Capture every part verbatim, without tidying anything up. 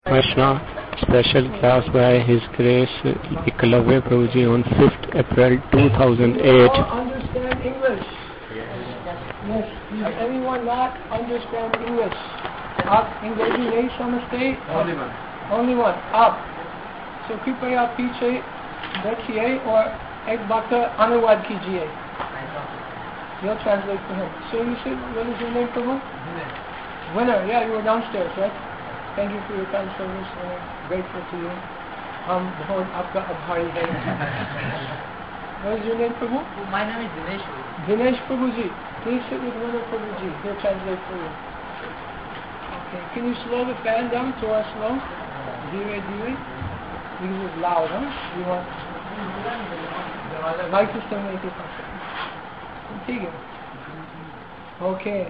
Krishna, special class by His Grace Ekalavya Prabhuji on fifth April two thousand eight. All understand English? Yes. Does anyone not understand English? Up अंग्रेजी नहीं समझते? Only one. Only one. Up. So कृपया पीछे देखिए और एक बार अनुवाद कीजिए. You'll translate for him. So you said, what is your name, Prabhu? Winner. Winner. Yeah, you were downstairs, right? Thank you for your kind service. We're grateful to you. हम बहुत आपका आभारी हैं. What is your name, Prabhu? My name is Dinesh. Dinesh Prabhuji. Please sit with Winner Prabhuji. He'll translate for you. Okay. Can you slow the fan down to our slow? Dire, dire. Because it's loud, huh? You want the mic is still making function. ठीक है. Okay.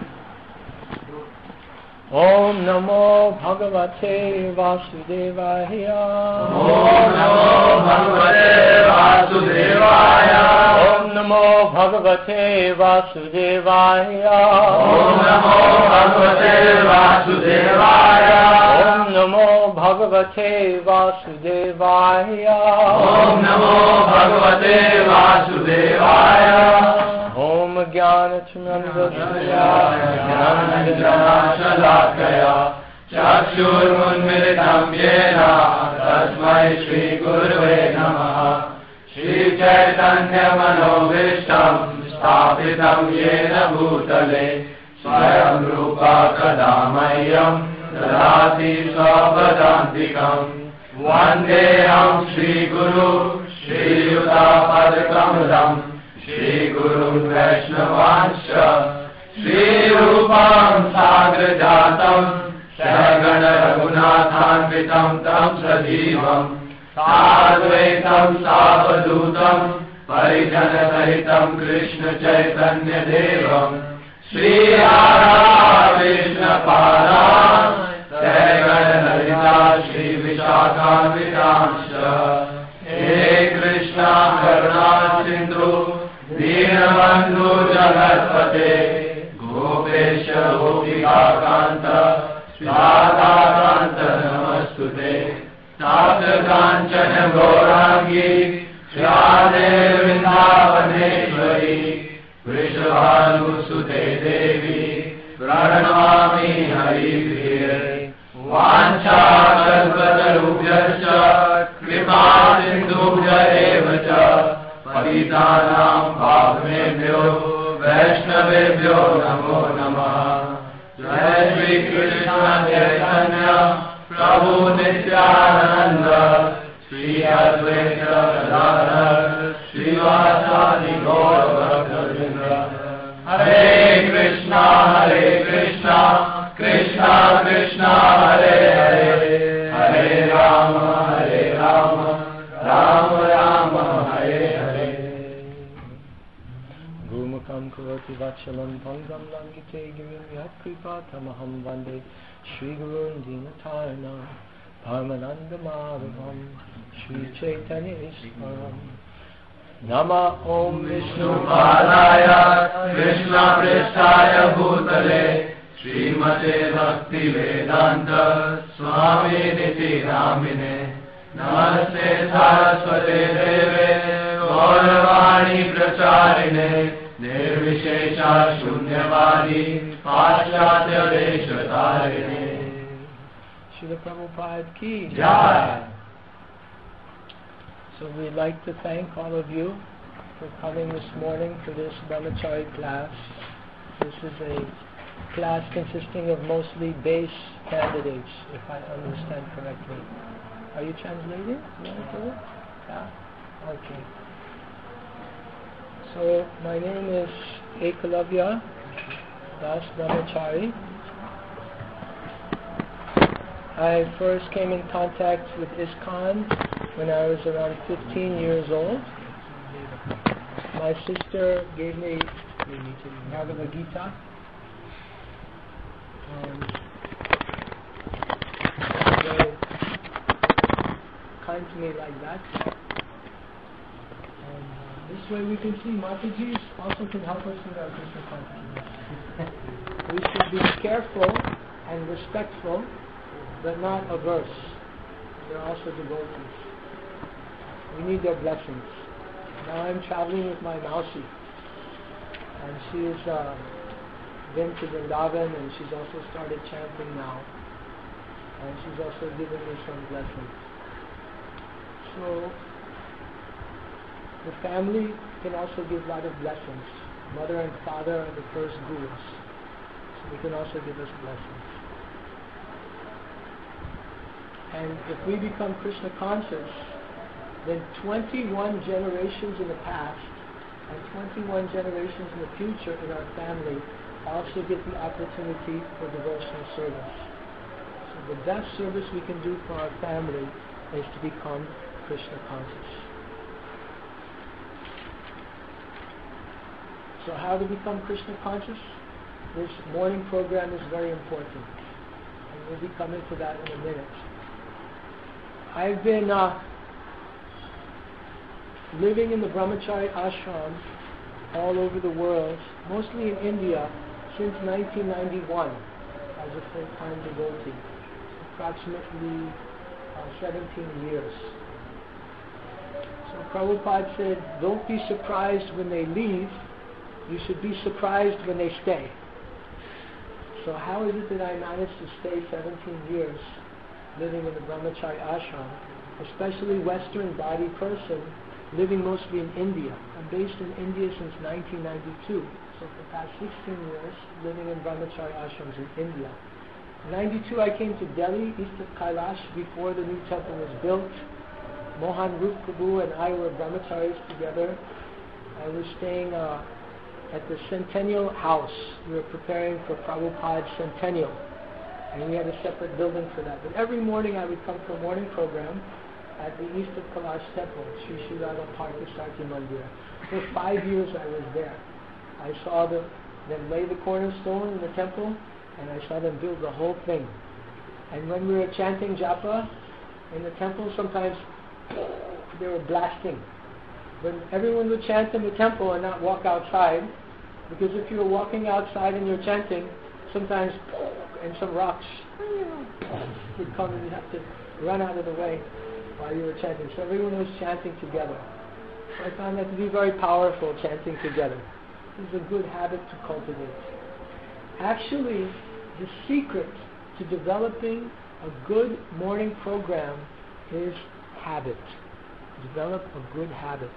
Om Namo Bhagavate Vasudevaya. Om Namo Bhagavate Vasudevaya. Om Namo Bhagavate Vasudevaya. Om Namo Bhagavate Vasudevaya. Om Namo Bhagavate Vasudevaya. Om Namo Bhagavate Vasudevaya. Om Jnana-Chandra-Shalakhaya Jnana-Chandra-Shalakaya Chakshurmunmilitam Yena Tasmai Shri Gurave Namaha Shri Chaitanya Manobhishtam Sthapitam Yena Bhutale Swayam Rupa Kadamayam Dadati Svapadantikam Vandeham Shri Guru Shri Yuta Padakamadam Shri Guru Vaishnavanscha Shri Rupam Sagra Jatam Shagana Raghunathanvitam Tam Sajivam Sadvaitam Savadutam Parijana Sahitam Krishna Chaitanya Devam Shri Radha Krishna Pada Sagana Lalita Shri Vishakha Vitamsha He Krishna Karuna Sindhu Deenabandhu Jagatpate Gopesha Gopika Kanta Radha Kanta Namastute Tapta Kanchana Gaurangi Shradhe Vrindavaneshwari Vrishabhanu Sute Devi Pranamami Haripriye Vancha Kalpatarubhyascha Kripa Sindhubhya Evacha Patitanam Bhavamebhyo Vaishnavebhyo Namo Namaha Jai Shri Krishna Chaitanya Prabhu Nityananda Shri Advaita Gadadhar Srivasadi Gaura Bhaktavrinda Hare Krishna Hare Krishna Krishna Krishna Hare Hare Hare Rama Hare Rama Rama Rama Hare Hare Gurmukam Karoti Vachalam Bhangam Langite Girim Yat Kripa Tamaham Vande Shri Gurun Dinatarana Parmananda Madhavam Shri Chaitanya Iswaram Nama Om Vishnu Padaya Krishna Prestaya Bhutale Srimate Bhakti Vedanta Swami Niti Namine Namaste Saraswate Deve Gauravani Pracharine Nirvishesha Shunyavadi Paschatya Deshatarine Srila Prabhupada Ki Jai. So we'd like to thank all of you for coming this morning to this Brahmachari class. This is a class consisting of mostly base candidates, if I understand correctly. Are you translating? You want to do it? Yeah? Okay. So my name is Ekalavya Das Brahmachari. I first came in contact with ISKCON when I was around fifteen years old. My sister gave me Bhagavad Gita. Um, very kind to me like that. And uh, this way we can see Mataji also can help us with our Krishna consciousness. We should be careful and respectful but not averse. They're also devotees. We need their blessings. Now I'm traveling with my Mausi, and she has uh, been to Vrindavan, and she's also started chanting now, and she's also given me some blessings. So the family can also give a lot of blessings. Mother and father are the first gurus, so they can also give us blessings. And if we become Krishna conscious, then twenty-one generations in the past and twenty-one generations in the future in our family also get the opportunity for devotional service. So the best service we can do for our family is to become Krishna conscious. So how to become Krishna conscious? This morning program is very important, and we'll be coming to that in a minute. I've been uh, living in the Brahmachari ashram all over the world, mostly in India, since nineteen ninety-one as a full-time devotee, approximately uh, seventeen years. So Prabhupada said, don't be surprised when they leave, you should be surprised when they stay. So how is it that I managed to stay seventeen years living in the Brahmachari ashram, especially Western body person, living mostly in India? I'm based in India since nineteen ninety-two. So for the past sixteen years, living in Brahmachari ashrams in India. In ninety-two I came to Delhi, east of Kailash, before the new temple was built. Mohan Rup Prabhu and I were Brahmacharis together. I was staying uh, at the Centennial House. We were preparing for Prabhupada's centennial, and we had a separate building for that. But every morning I would come for a morning program at the east of Kailash temple, Sri Sri Radha Parthasarthi Mandir. For five years I was there. I saw the, them lay the cornerstone in the temple, and I saw them build the whole thing. And when we were chanting japa in the temple, sometimes they were blasting. When everyone would chant in the temple and not walk outside, because if you were walking outside and you're chanting, sometimes and some rocks would come and you'd have to run out of the way while you were chanting. So everyone was chanting together. So I found that to be very powerful, chanting together. It's a good habit to cultivate. Actually, the secret to developing a good morning program is habit. Develop a good habit.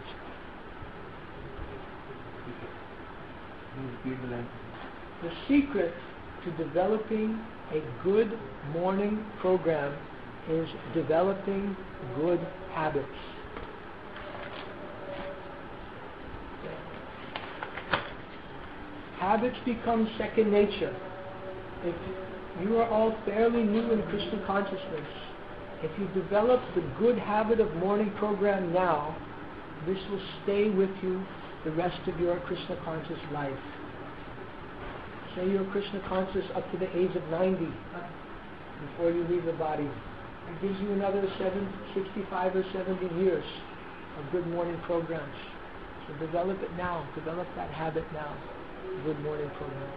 The secret to developing a good morning program is developing good habits. Habits become second nature. If you are all fairly new in Krishna consciousness, if you develop the good habit of morning program now, this will stay with you the rest of your Krishna conscious life. Say you're Krishna conscious up to the age of ninety, before you leave the body. It gives you another seven, sixty-five or seventy years of good morning programs. So develop it now. Develop that habit now. Good morning program.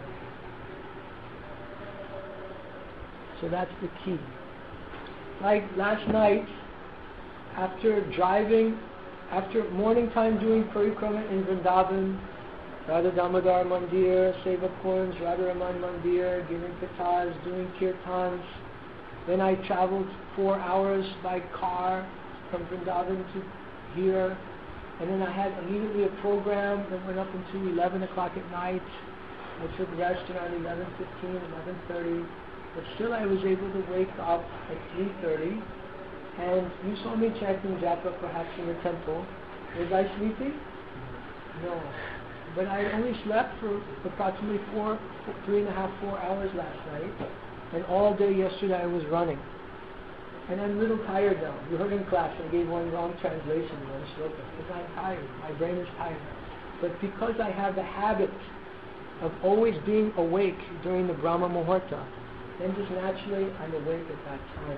So that's the key. Like last night, after driving, after morning time doing parikrama in Vrindavan, Radha Damodar Mandir, Seva Kunj, Radha Raman Mandir, giving kathas, doing kirtans. Then I traveled four hours by car from Vrindavan to here. And then I had immediately a program that went up until eleven o'clock at night. I took rest around eleven fifteen, eleven thirty. But still I was able to wake up at three thirty. And you saw me chanting japa perhaps in the temple. Was I sleeping? No. But I only slept for approximately four, three and a half, four hours last night. And all day yesterday I was running. And I'm a little tired now. You heard in class I gave one wrong translation, one shloka, because I'm tired. My brain is tired. But because I have the habit of always being awake during the Brahma Muhurta, then just naturally I'm awake at that time.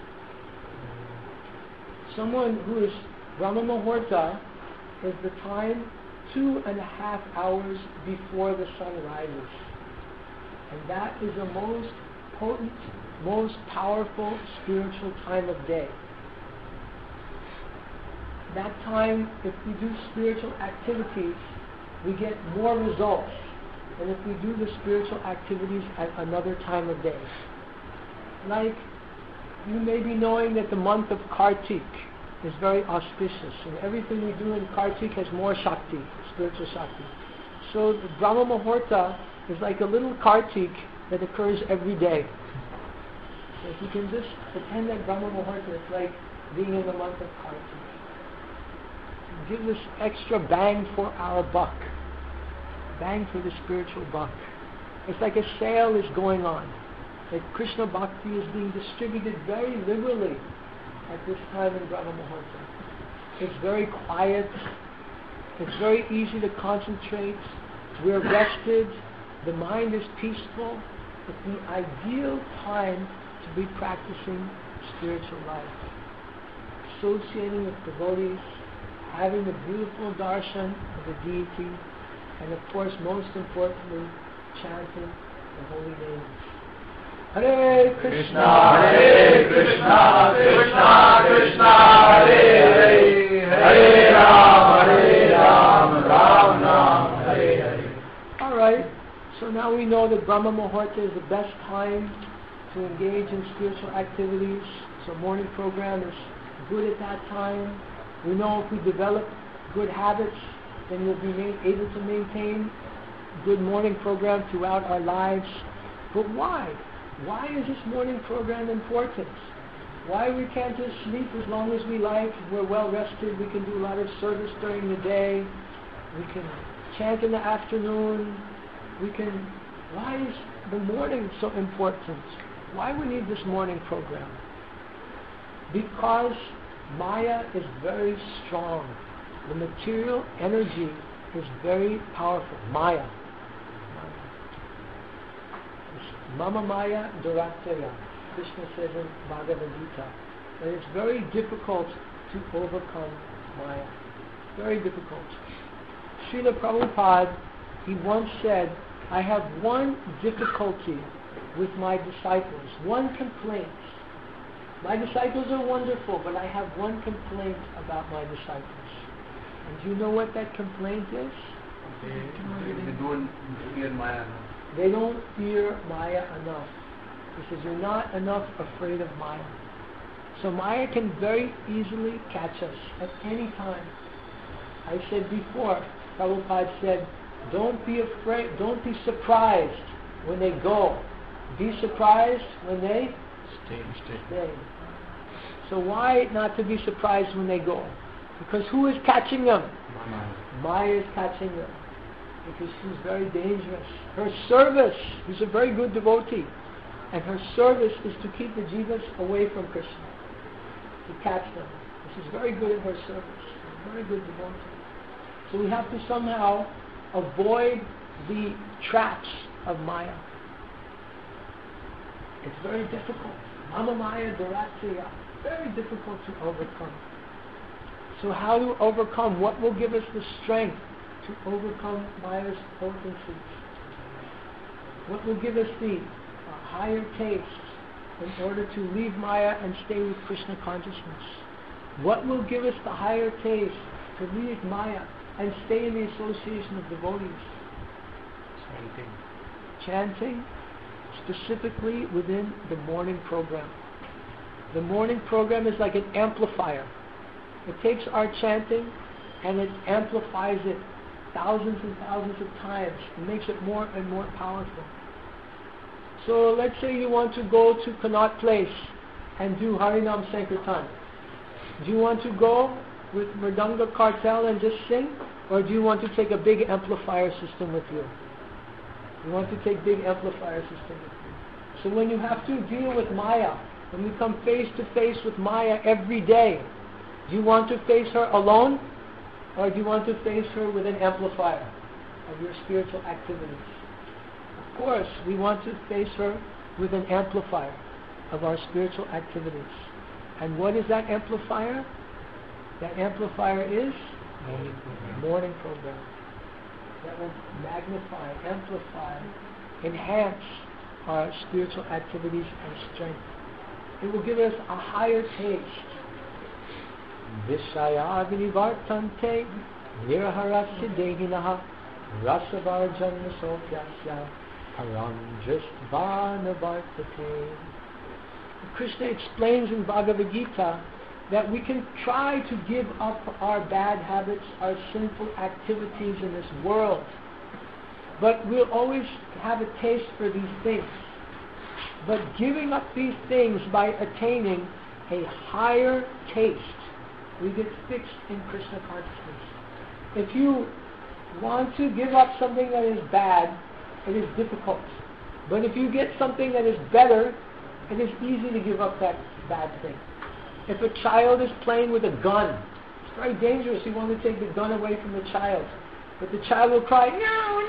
Someone who is Brahma Muhurta is the time two and a half hours before the sun rises. And that is the most potent most powerful spiritual time of day. That time, if we do spiritual activities, we get more results than if we do the spiritual activities at another time of day. Like, you may be knowing that the month of Kartik is very auspicious, and everything we do in Kartik has more Shakti, spiritual Shakti. So the Brahma Muhurta is like a little Kartik that occurs every day. So if you can just attend that Brahma Muhurta, it's like being in the month of Kartik. Give us extra bang for our buck. Bang for the spiritual buck. It's like a sale is going on. That Krishna Bhakti is being distributed very liberally at this time in Brahma Muhurta. It's very quiet. It's very easy to concentrate. We're rested. The mind is peaceful. It's the ideal time to be practicing spiritual life. Associating with devotees, having a beautiful darshan of the deity, and of course, most importantly, chanting the holy names. Hare Krishna, Hare Krishna, Krishna Krishna, Hare Hare, Hare Ram, Hare Ram, Ram Ram, Hare Hare. All right, so now we know that Brahma Muhurta is the best time to engage in spiritual activities. So morning program is good at that time. We know if we develop good habits, then we'll be ma- able to maintain good morning program throughout our lives. But why? Why is this morning program important? Why we can't just sleep as long as we like? We're well rested. We can do a lot of service during the day. We can chant in the afternoon. We can. Why is the morning so important? Why we need this morning program? Because Maya is very strong. The material energy is very powerful. Maya. Mama Maya Durataya. Krishna says in Bhagavad Gita. And it's very difficult to overcome Maya. Very difficult. Srila Prabhupada, he once said, I have one difficulty with my disciples, one complaint. My disciples are wonderful, but I have one complaint about my disciples. And do you know what that complaint is? They, they don't fear Maya. They don't fear Maya enough. He says, you're not enough afraid of Maya. So Maya can very easily catch us at any time. I said before, Prabhupada said, don't be afraid, don't be surprised when they go. Be surprised when they Stay, stay. stay. So why not to be surprised when they go? Because who is catching them? Maya. Maya is catching them. Because she's very dangerous. Her service, she's a very good devotee, and her service is to keep the jivas away from Krishna, to catch them. She's very good at her service, a very good devotee. So we have to somehow avoid the traps of Maya. It's very difficult. Mama Maya Duratya, very difficult to overcome. So how to overcome? What will give us the strength to overcome Maya's potencies? What will give us the uh, higher taste in order to leave Maya and stay with Krishna consciousness? What will give us the higher taste to leave Maya and stay in the association of devotees? Chanting. Chanting, specifically within the morning program. The morning program is like an amplifier. It takes our chanting and it amplifies it thousands and thousands of times. It makes it more and more powerful. So let's say you want to go to Connaught Place and do Harinam Sankirtan. Do you want to go with Mridanga Cartel and just sing? Or do you want to take a big amplifier system with you? You want to take big amplifier system with you. So when you have to deal with Maya, when you come face to face with Maya every day, do you want to face her alone? Or do you want to face her with an amplifier of your spiritual activities? Of course, we want to face her with an amplifier of our spiritual activities. And what is that amplifier? That amplifier is Morning program. morning program. That will magnify, amplify, enhance our spiritual activities and strength. It will give us a higher taste. Vishaya vinivartante nirharasya dehinaha rasavarjanna sopyasya param dristvanavartate. Krishna explains in Bhagavad Gita that we can try to give up our bad habits, our sinful activities in this world, but we'll always have a taste for these things. But giving up these things by attaining a higher taste, we get fixed in Krishna consciousness. If you want to give up something that is bad, it is difficult. But if you get something that is better, it is easy to give up that bad thing. If a child is playing with a gun, it's very dangerous. You want to take the gun away from the child. But the child will cry, no,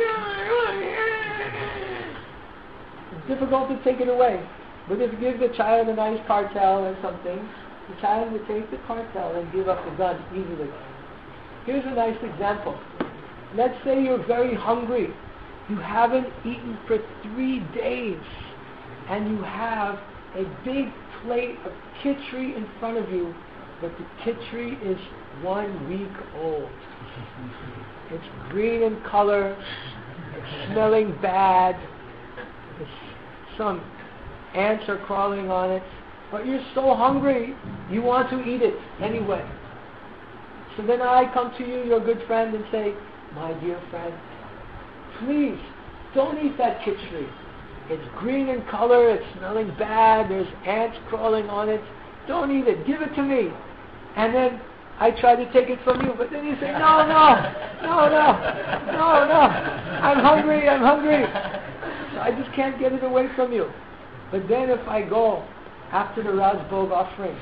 no. It's difficult to take it away. But if you give the child a nice cartel or something, the child will take the cartel and give up the gun easily. Here's a nice example. Let's say you're very hungry. You haven't eaten for three days. And you have a big plate of khichdi in front of you, but the khichdi is one week old. It's green in color, it's smelling bad, it's, some ants are crawling on it, but you're so hungry, you want to eat it anyway. So then I come to you, your good friend, and say, my dear friend, please, don't eat that khichdi. It's green in color, it's smelling bad, there's ants crawling on it. Don't eat it, give it to me. And then I try to take it from you, but then you say, no, no, no, no, no, no, I'm hungry, I'm hungry. So I just can't get it away from you. But then if I go after the Rajbhog offering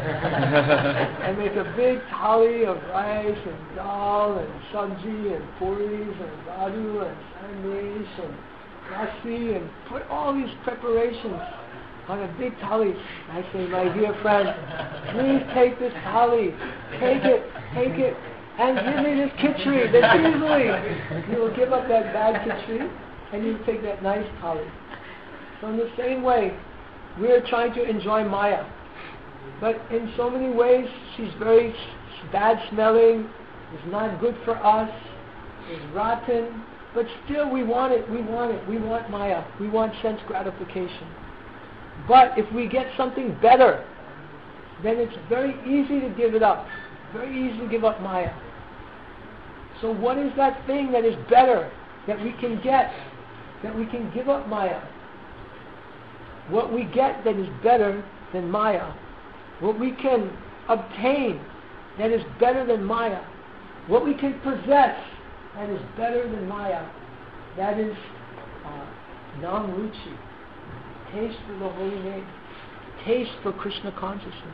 and make a big thali of rice and dal and sabji and puris and laddu and sandesh and lassi and put all these preparations on a big thali, I say, my dear friend, please take this thali, take it, take it, and give me this khichdi, this easily. You will give up that bad khichdi and you take that nice thali. So in the same way, we are trying to enjoy Maya. But in so many ways, she's very bad smelling, is not good for us, is rotten, but still we want it, we want it, we want Maya, we want sense gratification. But if we get something better, then it's very easy to give it up, very easy to give up Maya. So what is that thing that is better, that we can get, that we can give up Maya? What we get that is better than Maya, what we can obtain that is better than Maya, what we can possess that is better than Maya, that is uh, Nam Ruchi, taste for the holy name, taste for Krishna consciousness,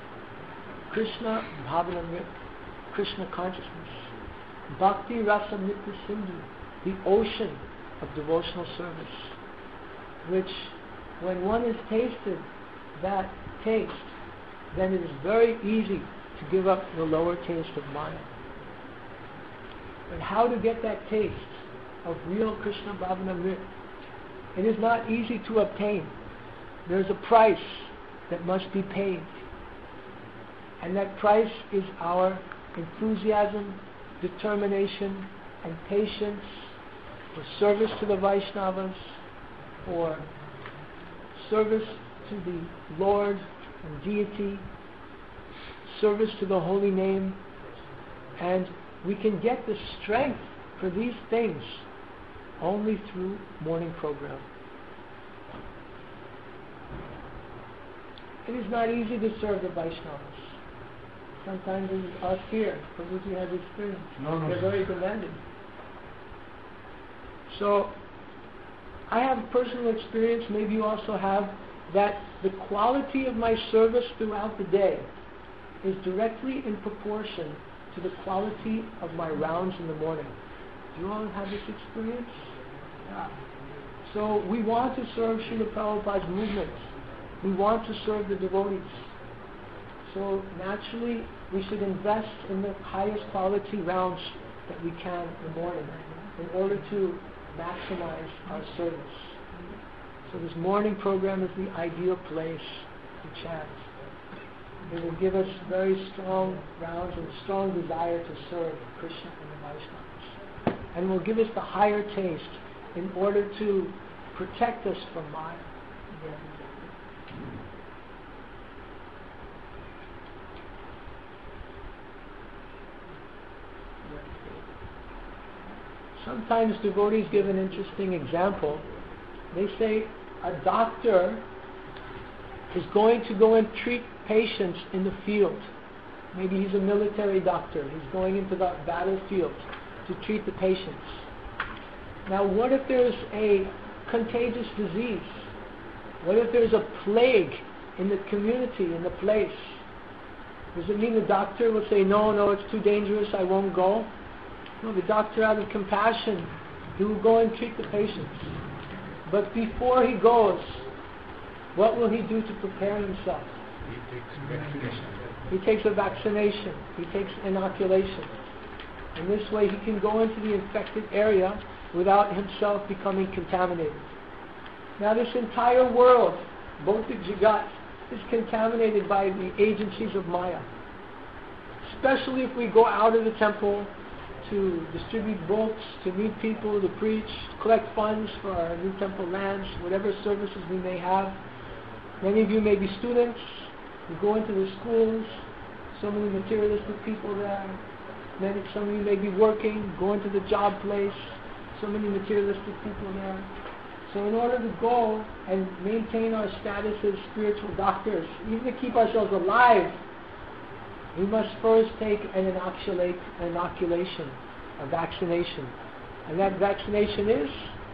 Krishna Bhavanamrit, Krishna consciousness, Bhakti Rasa Nitya Sindhu, the ocean of devotional service, which when one has tasted that taste, then it is very easy to give up the lower taste of Maya. But how to get that taste of real Krishna Bhavanamrit? It is not easy to obtain. There is a price that must be paid. And that price is our enthusiasm, determination, and patience for service to the Vaishnavas, for service to the Lord and deity, service to the holy name, and we can get the strength for these things only through morning program. It is not easy to serve the Vaishnavas. Sometimes it is us here, Prabhuji has experience. No, no, They're very demanding. So, I have personal experience, maybe you also have, that the quality of my service throughout the day is directly in proportion to the quality of my rounds in the morning. Do you all have this experience? Yeah. So we want to serve Srila Prabhupada's movement. We want to serve the devotees. So naturally, we should invest in the highest quality rounds that we can in the morning in order to maximize our service. So this morning program is the ideal place to chant. It will give us very strong grounds and strong desire to serve Krishna and the Vaishnavas. And will give us the higher taste in order to protect us from Maya. Sometimes devotees give an interesting example. They say a doctor is going to go and treat patients in the field. Maybe he's a military doctor. He's going into the battlefield to treat the patients. Now what if there's a contagious disease? What if there's a plague in the community, in the place? Does it mean the doctor will say, no, no, it's too dangerous, I won't go? No, the doctor, out of compassion, he will go and treat the patients. But before he goes, what will he do to prepare himself? He takes vaccination. He takes a vaccination. He takes inoculation. And this way he can go into the infected area without himself becoming contaminated. Now this entire world, both the Jagat, is contaminated by the agencies of Maya. Especially if we go out of the temple to distribute books, to meet people, to preach, to collect funds for our new temple lands, whatever services we may have. Many of you may be students. You go into the schools, so many materialistic people there. Many, some of you may be working, go into the job place, so many materialistic people there. So in order to go and maintain our status as spiritual doctors, even to keep ourselves alive, we must first take an inoculate, inoculation, a vaccination. And that vaccination is?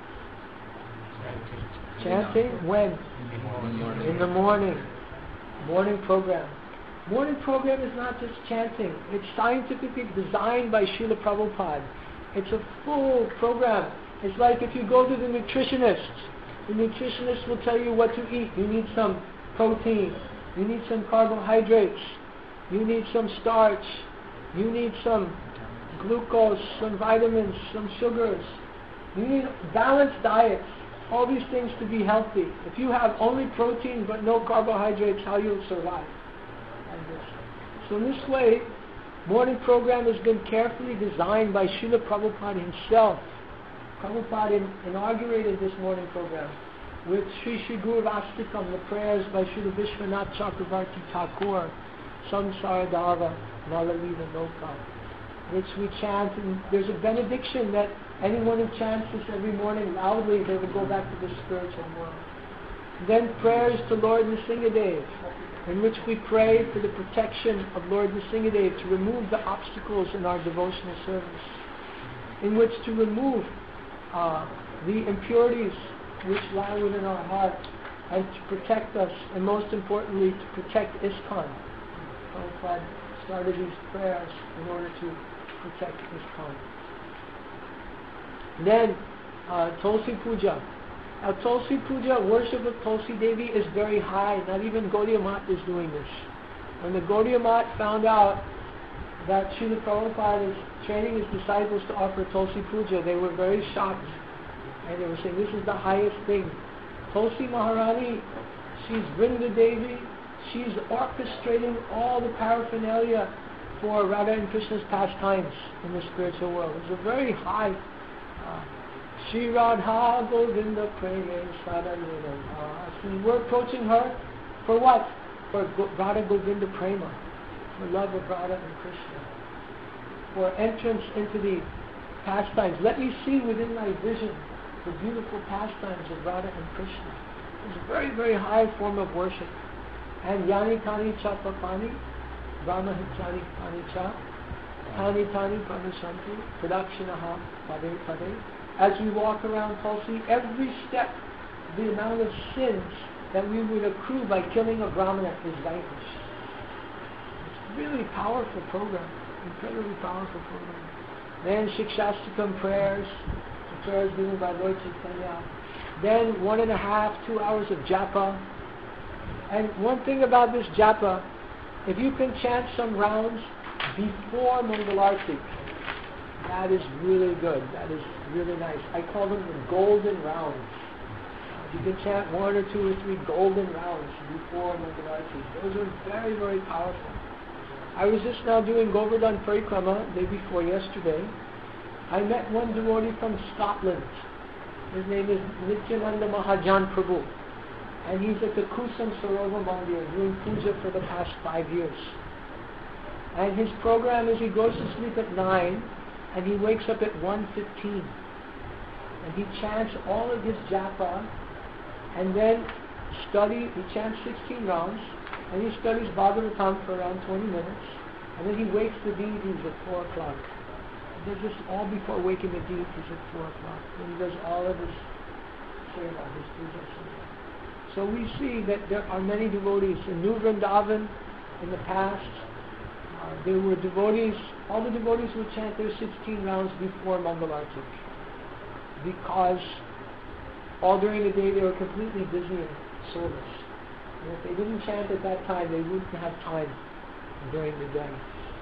Chanting. When? In the morning. Morning program. Morning program is not just chanting. It's scientifically designed by Srila Prabhupada. It's a full program. It's like if you go to the nutritionist. The nutritionist will tell you what to eat. You need some protein. You need some carbohydrates. You need some starch. You need some glucose, some vitamins, some sugars. You need balanced diets. All these things to be healthy. If you have only protein but no carbohydrates, how you'll survive? Like this. So in this way, morning program has been carefully designed by Srila Prabhupada himself. Prabhupada in, inaugurated this morning program with Sri Sri Guru Vastikam, the prayers by Srila Vishwanath Chakravarti Thakur, Samsara Dava, Nalalila Loka, which we chant, and there's a benediction that anyone who chants this every morning loudly, they will go back to the spiritual world. Then prayers to Lord Nrsingadev, in which we pray for the protection of Lord Nrsingadev to remove the obstacles in our devotional service, in which to remove uh, the impurities which lie within our heart, and to protect us, and most importantly, to protect ISKCON. Prabhupada started these prayers in order to protect ISKCON. Then, uh, Tulsi Puja. Now, Tulsi Puja, worship of Tulsi Devi, is very high. Not even Gaudiya Math is doing this. When the Gaudiya Math found out that Srila Prabhupada is training his disciples to offer Tulsi Puja, they were very shocked. And they were saying, this is the highest thing. Tulsi Maharani, she's Vrinda Devi, she's orchestrating all the paraphernalia for Radha and Krishna's pastimes in the spiritual world. It's a very high uh, Shri Radha Govinda Preme Sadhanina. We're approaching her for what? For Radha Govinda Prema, for love of Radha and Krishna, for entrance into the pastimes. Let me see within my vision the beautiful pastimes of Radha and Krishna. It's a very, very high form of worship. And Yani Tani Cha Papani, Brahma Hichani Tani Cha, Tani Tani Pranashanti, Pradakshinaha Pade Pade. As we walk around Tulsi, every step, the amount of sins that we would accrue by killing a Brahmana is vanquished. It's a really powerful program, incredibly powerful program. Then Shikshastakam prayers, the prayers given by Lord Chaitanya. Then one and a half, two hours of japa. And one thing about this japa, if you can chant some rounds before Mangalarti, that is really good. That is really nice. I call them the golden rounds. You can chant one or two or three golden rounds before Mangalarti. Those are very, very powerful. I was just now doing Govardhan Parikrama day before yesterday. I met one devotee from Scotland. His name is Nityananda Mahajan Prabhu. And he's at the Kusam Sarovar Mandir doing puja for the past five years. And his program is he goes to sleep at nine and he wakes up at one fifteen. And he chants all of his japa and then study, he chants sixteen rounds and he studies Bhagavatam for around twenty minutes and then he wakes the deities at four o'clock. They're just all before waking the deities at four o'clock. And he does all of his seva, his puja. So we see that there are many devotees. In New Vrindavan, in the past, uh, there were devotees, all the devotees would chant their sixteen rounds before Mangalarti. Because all during the day they were completely busy in service. And if they didn't chant at that time, they wouldn't have time during the day.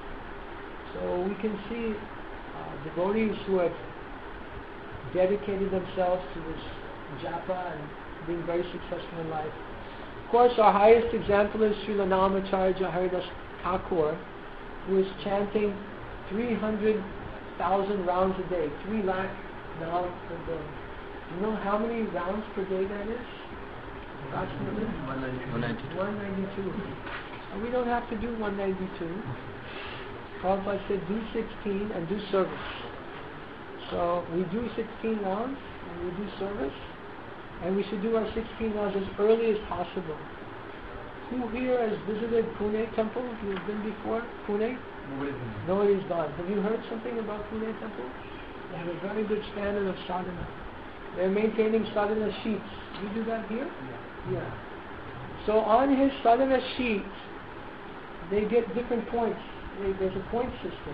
So we can see uh, devotees who have dedicated themselves to this japa and being very successful in life. Of course, our highest example is Srila Namacharya Haridas Thakur, who is chanting three hundred thousand rounds a day, three lakh rounds per day. You know how many rounds per day that is? Approximately? one ninety-two. one ninety-two. And we don't have to do one ninety-two. Prabhupada said do sixteen and do service. So we do sixteen rounds and we do service. And we should do our sixteen rounds as early as possible. Who here has visited Pune Temple? You've been before? Pune? Nobody's gone. Have you heard something about Pune Temple? They have a very good standard of sadhana. They're maintaining sadhana sheets. You do that here? Yeah. yeah. So on his sadhana sheet, they get different points. They, there's a point system.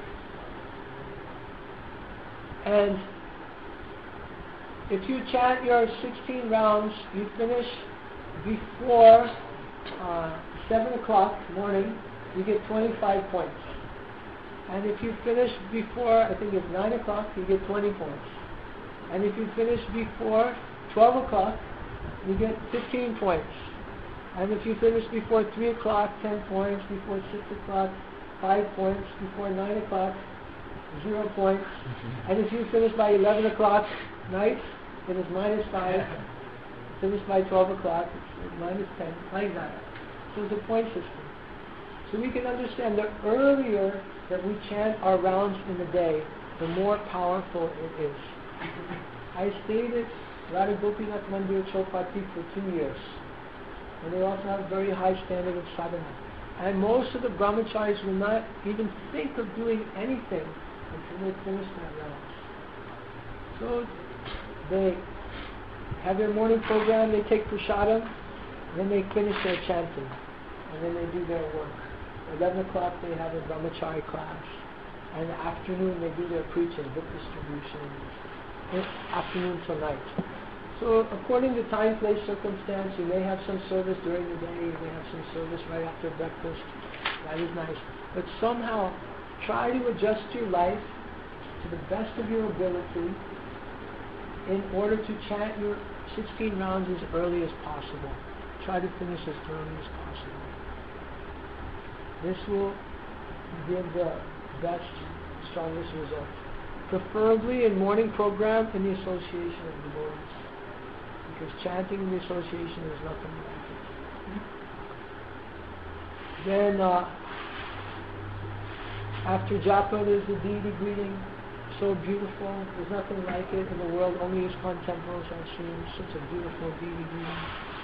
And if you chant your sixteen rounds, you finish before uh, seven o'clock morning, you get twenty-five points. And if you finish before, I think it's nine o'clock, you get twenty points. And if you finish before twelve o'clock, you get fifteen points. And if you finish before three o'clock, ten points. Before six o'clock, five points. Before nine o'clock, zero points. Mm-hmm. And if you finish by eleven o'clock night, it is minus five. Finish by twelve o'clock, it's minus ten. Like that. So it's a point system. So we can understand that earlier that we chant our rounds in the day, the more powerful it is. I stayed at Radha Gopinath Mandir Chowpatty for two years. And they also have a very high standard of sadhana. And most of the brahmacharis will not even think of doing anything until they finish their rounds. So they have their morning program, they take prasadam, and then they finish their chanting. And then they do their work. eleven o'clock they have a brahmachari class. And in the afternoon they do their preaching, book distribution, afternoon till night. So according to time, place, circumstance, you may have some service during the day, you may have some service right after breakfast. That is nice. But somehow try to adjust your life to the best of your ability in order to chant your sixteen rounds as early as possible. Try to finish as early as possible. This will give the best, strongest result. Preferably in morning program in the association of devotees. Because chanting in the association is nothing like it. Then uh, after japa there's the deity greeting. So beautiful. There's nothing like it in the world. Only ISKCON temples are seen. Such a beautiful deity greeting.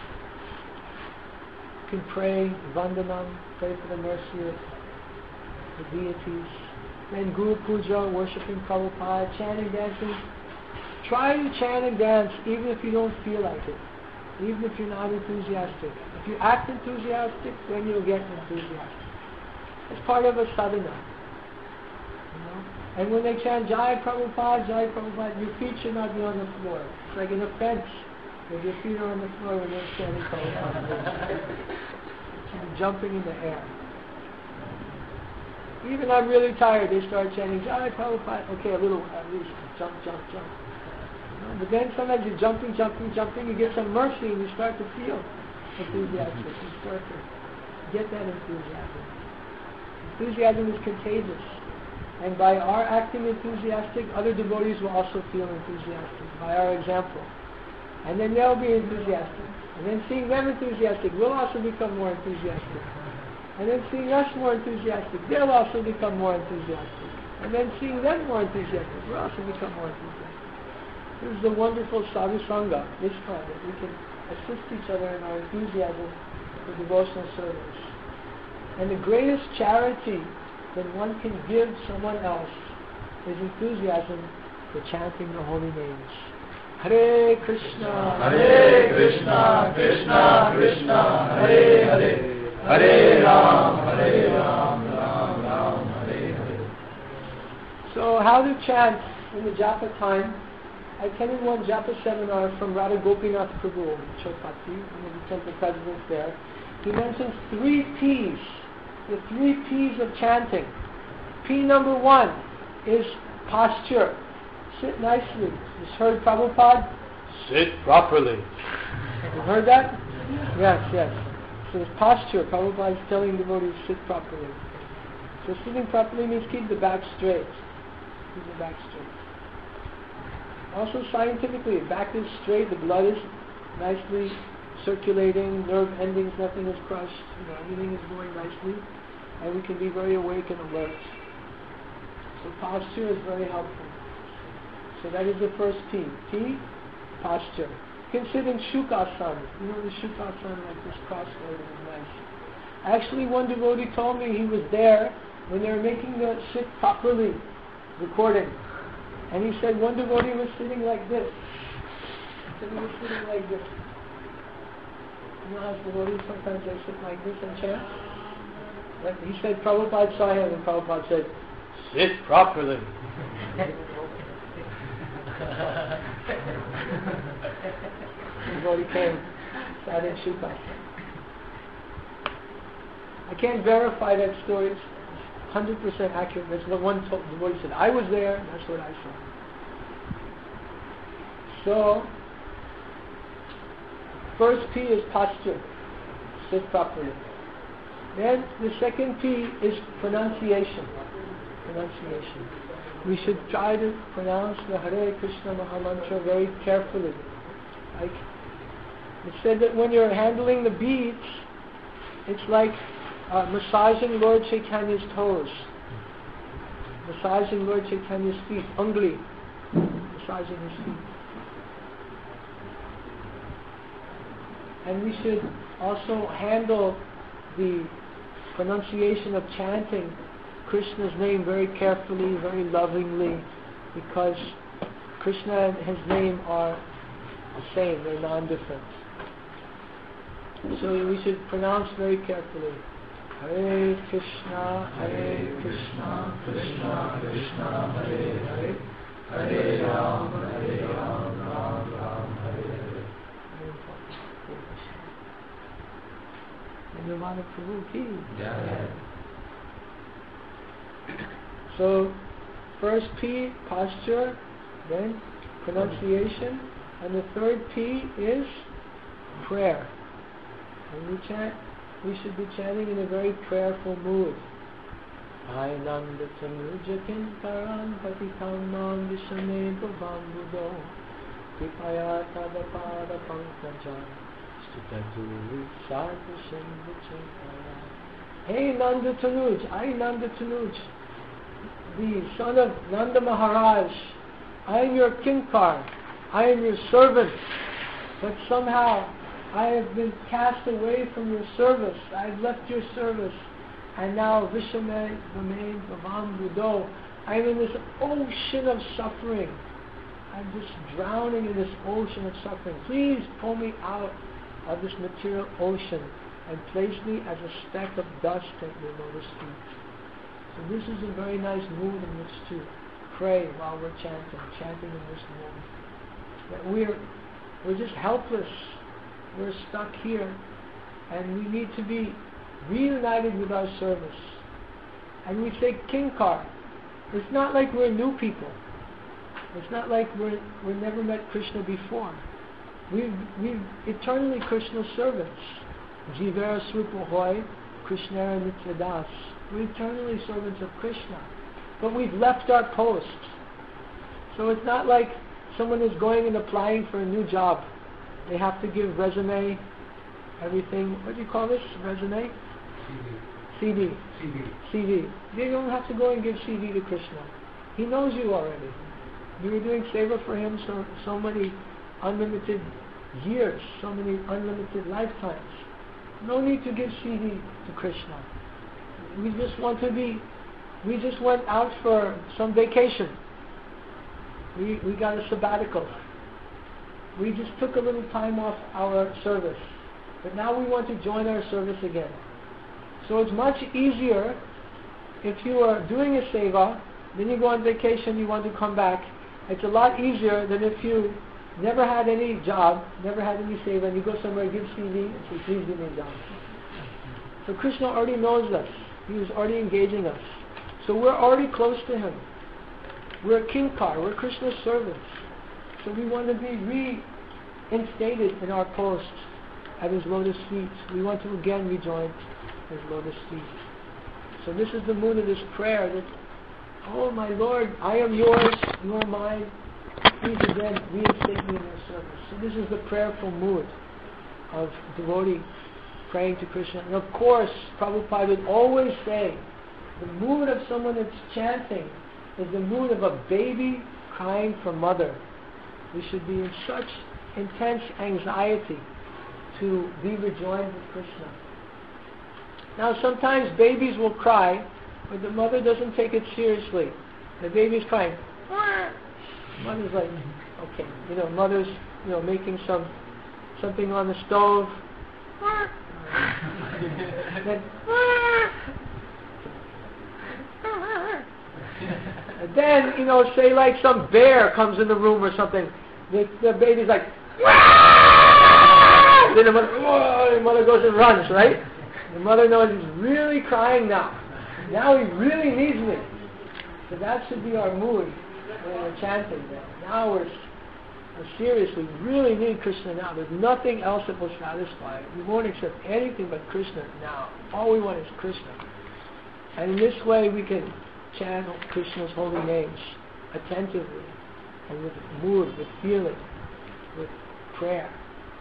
You can pray, vandanam, pray for the mercy of the deities. Then Guru Puja, worshipping Prabhupada, chanting, dancing. Try to chant and dance even if you don't feel like it. Even if you're not enthusiastic. If you act enthusiastic, then you'll get enthusiastic. It's part of a sadhana. You know? And when they chant Jai Prabhupada, Jai Prabhupada, your feet should not be on the floor. It's like in a fence. If your feet are on the floor when you're chanting Prabhupada. You should be jumping in the air. Even I'm really tired, they start chanting Jai Prabhupada. Okay, a little, at least, jump, jump, jump. know, but then sometimes you're jumping, jumping, jumping, you get some mercy and you start to feel enthusiastic. You start to get that enthusiasm. Enthusiasm is contagious. And by our acting enthusiastic, other devotees will also feel enthusiastic by our example. And then they'll be enthusiastic. And then seeing them enthusiastic, we'll also become more enthusiastic. And then seeing us more enthusiastic, they'll also become more enthusiastic. And then seeing them more enthusiastic, we'll also become more enthusiastic. This is the wonderful sadhu sangha, this kind, that we can assist each other in our enthusiasm for devotional service. And the greatest charity that one can give someone else is enthusiasm for chanting the holy names. Hare Krishna, Hare Krishna, Krishna Krishna, Hare Hare, Hare Ram, Hare Ram, Ram Ram, Hare Hare. So how to chant in the japa time? I attended one japa seminar from Radha Gopinath Prabhu, Chowpatty, one of the temple presidents there. He mentions three P's, the three P's of chanting. P number one is posture. Sit nicely. You heard Prabhupada? Sit properly. You heard that? Yes, yes. So it's posture. Prabhupada is telling devotees sit properly. So sitting properly means keep the back straight. Keep the back straight. Also scientifically, the back is straight, the blood is nicely circulating, nerve endings, nothing is crushed, you know, everything is going nicely, and we can be very awake and alert. So posture is very helpful. So that is the first P. P, posture. You can sit in Shukasana. You know the Shukasana, like this cross-legged, is nice. Actually, one devotee told me he was there when they were making the sit properly recording. And he said one devotee was sitting like this. He said he was sitting like this. You know how devotees sometimes they sit like this and chant? But he said Prabhupada saw him and Prabhupada said, Sit properly. The devotee came, sat in Shukasana. I can't verify that story. It's one hundred percent accurate. That's what one told, devotee said. I was there, and that's what I saw. So, first P is posture. Sit properly. Then the second P is pronunciation. Pronunciation. We should try to pronounce the Hare Krishna Mahamantra very carefully. Like it said that when you're handling the beads, it's like uh, massaging Lord Chaitanya's toes, massaging Lord Chaitanya's feet, ungli, massaging his feet. And we should also handle the pronunciation of chanting Krishna's name very carefully, very lovingly, because Krishna and his name are the same, they're non-different. So we should pronounce very carefully. Hare Krishna, Hare Krishna, Krishna Krishna, Hare Hare, Hare Ram, Hare Ram, Ram Ram, Hare Hare. Nirvana Prabhu ki. Yeah. So, first P, posture, then pronunciation, and the third P is prayer. When we chant, we should be chanting in a very prayerful mood. Ainanda tanuja kinkaran patitam mam vishame bhavam buddho kripaya tadapada pankaja stutadu sarvasindhu chaitanya. Hey Nanda Tanuj, I Nanda Tanuj, the son of Nanda Maharaj, I am your kinkar, I am your servant, but somehow I have been cast away from your service, I have left your service, and now Vishame Vame Bhavam Buddho, I am in this ocean of suffering, I'm just drowning in this ocean of suffering. Please pull me out of this material ocean and place me as a speck of dust at your lotus feet. So this is a very nice mood in which to pray while we're chanting, chanting in this mood. That we're, we're just helpless. We're stuck here and we need to be reunited with our service. And we say Kinkar. It's not like we're new people. It's not like we're, we never met Krishna before. We've, we've eternally Krishna's servants. Jivera Srupa Hoy, Krishnara Nityadas. We're eternally servants of Krishna. But we've left our posts. So it's not like someone is going and applying for a new job. They have to give resume, everything. What do you call this? Resume? C V. C V. C V. They don't have to go and give C V to Krishna. He knows you already. You were doing seva for him so, so many unlimited years, so many unlimited lifetimes. No need to give C V to Krishna. We just want to be, we just went out for some vacation. We, we got a sabbatical. We just took a little time off our service. But now we want to join our service again. So it's much easier if you are doing a seva, then you go on vacation, you want to come back. It's a lot easier than if you never had any job, never had any seva, and you go somewhere, give C V, and say, please give me a job. So Krishna already knows us. He was already engaging us. So we're already close to Him. We're kinkar, we're Krishna's servants. So we want to be reinstated in our posts at His lotus feet. We want to again rejoin His lotus feet. So this is the mood of this prayer that, oh my Lord, I am yours, you are mine. Please again reinstate me in your service. So this is the prayerful mood of devotee praying to Krishna. And of course, Prabhupada would always say, the mood of someone that's chanting is the mood of a baby crying for mother. We should be in such intense anxiety to be rejoined with Krishna. Now sometimes babies will cry, but the mother doesn't take it seriously. The baby's crying. Mother's like, okay, you know, mother's, you know, making some something on the stove. then, and then, you know, say like some bear comes in the room or something. The, the baby's like, then the mother, whoa, the mother goes and runs, right? The mother knows he's really crying now. Now he really needs me. So that should be our mood when we're chanting that. Now we're, we're serious. We really need Krishna now. There's nothing else that will satisfy. We won't accept anything but Krishna now. All we want is Krishna. And in this way we can chant Krishna's holy names attentively and with mood, with feeling, with prayer.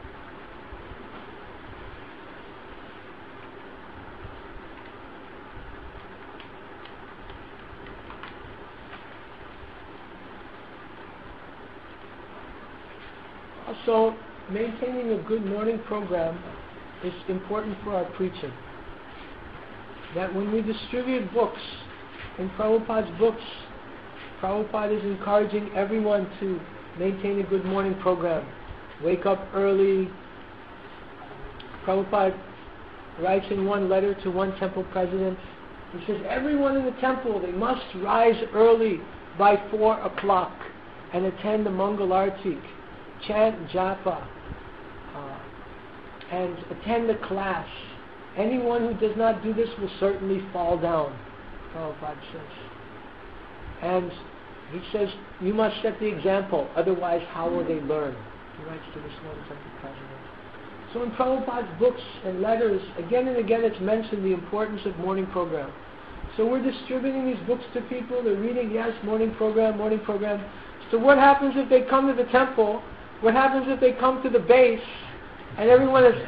Also, maintaining a good morning program is important for our preaching. That when we distribute books, in Prabhupada's books, Prabhupada is encouraging everyone to maintain a good morning program. Wake up early. Prabhupada writes in one letter to one temple president, he says, everyone in the temple, they must rise early by four o'clock and attend the Mangal Arti, chant japa, uh, and attend the class. Anyone who does not do this will certainly fall down, Prabhupada says. And he says, you must set the example, otherwise how will they learn? He writes to this one temple president. So in Prabhupada's books and letters, again and again it's mentioned the importance of morning program. So we're distributing these books to people, they're reading, yes, morning program, morning program. So what happens if they come to the temple? What happens if they come to the base and everyone is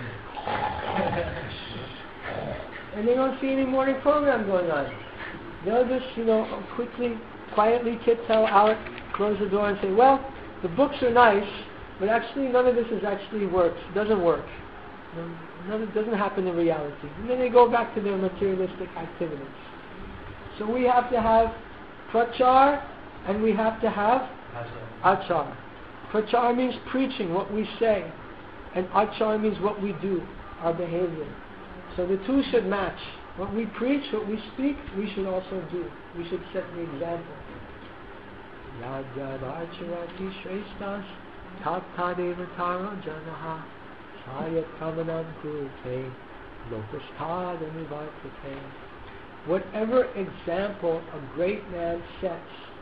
and they don't see any morning program going on? They'll just, you know, quickly, quietly tiptoe out, close the door and say, well, the books are nice, but actually none of this is actually works. It doesn't work. None of it doesn't happen in reality. And then they go back to their materialistic activities. So we have to have prachar and we have to have achar. Prachar means preaching, what we say, and achar means what we do, our behavior. So the two should match. What we preach, what we speak, we should also do. We should set the example. Yad yad acharati shreshtas tatha devatara janaha sayat kamanam kurute lokastad anivartate. Whatever example a great man sets,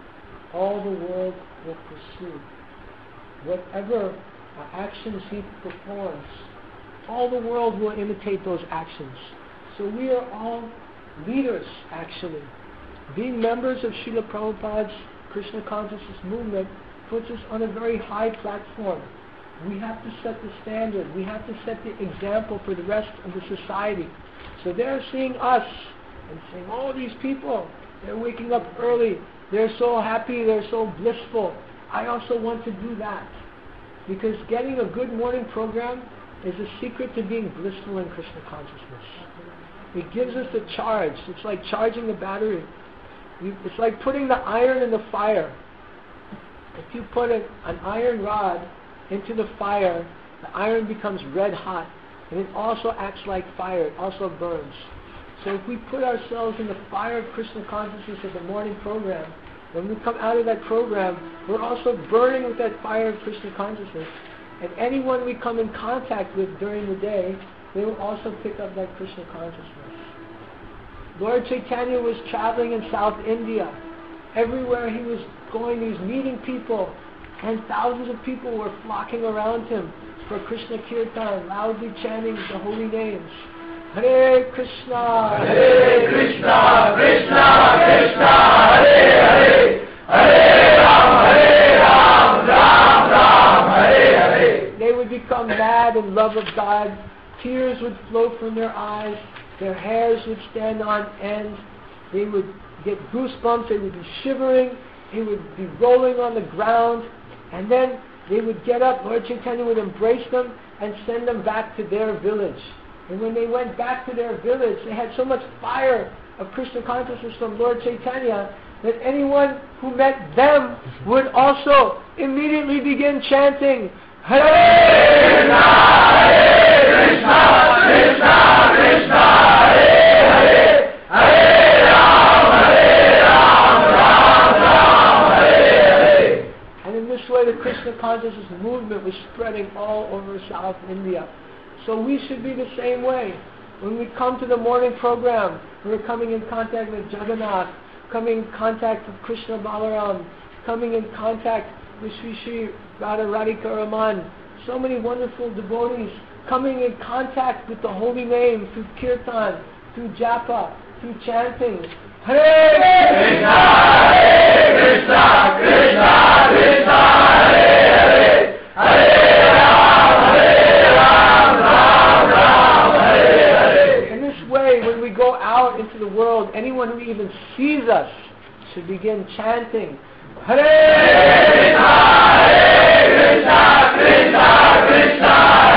all the world will pursue. Whatever uh, actions he performs, all the world will imitate those actions. So we are all leaders, actually. Being members of Srila Prabhupada's Krishna consciousness movement puts us on a very high platform. We have to set the standard. We have to set the example for the rest of the society. So they're seeing us and saying, oh, these people, they're waking up early. They're so happy. They're so blissful. I also want to do that. Because getting a good morning program is a secret to being blissful in Krishna consciousness. It gives us the charge. It's like charging the battery. You, it's like putting the iron in the fire. If you put a, an iron rod into the fire, the iron becomes red hot, and it also acts like fire. It also burns. So if we put ourselves in the fire of Krishna consciousness of the morning program, when we come out of that program, we're also burning with that fire of Krishna consciousness. And anyone we come in contact with during the day, they will also pick up that Krishna consciousness. Lord Chaitanya was traveling in South India. Everywhere he was going, he was meeting people, and thousands of people were flocking around him for Krishna Kirtan, loudly chanting the holy names. Hare Krishna, Hare Krishna, Krishna Krishna, Hare Hare, Hare Ram, Hare Ram, Ram Ram, Hare Hare. They would become mad in love of God. Tears would flow from their eyes. Their hairs would stand on end. They would get goosebumps. They would be shivering. They would be rolling on the ground. And then they would get up. Lord Chaitanya would embrace them and send them back to their village. And when they went back to their village, they had so much fire of Krishna consciousness from Lord Chaitanya that anyone who met them would also immediately begin chanting, Hare Krishna, Hare Krishna, Krishna Krishna, Hare Hare, Hare Ram, Hare Ram, Ram Ram, Hare Hare. And in this way the Krishna consciousness movement was spreading all over South India. So we should be the same way. When we come to the morning program, we're coming in contact with Jagannath, coming in contact with Krishna Balaram, coming in contact with Sri Sri Radha Radhika Raman, so many wonderful devotees, coming in contact with the holy name through kirtan, through japa, through chanting. Hare Krishna, Hare Krishna, Krishna Krishna, Hare Hare, Hare Ram, Hare Ram, Ram Ram, Hare Hare. In this way, when we go out into the world, anyone who even sees us should begin chanting, Hare Krishna, Hare Krishna, Krishna Krishna,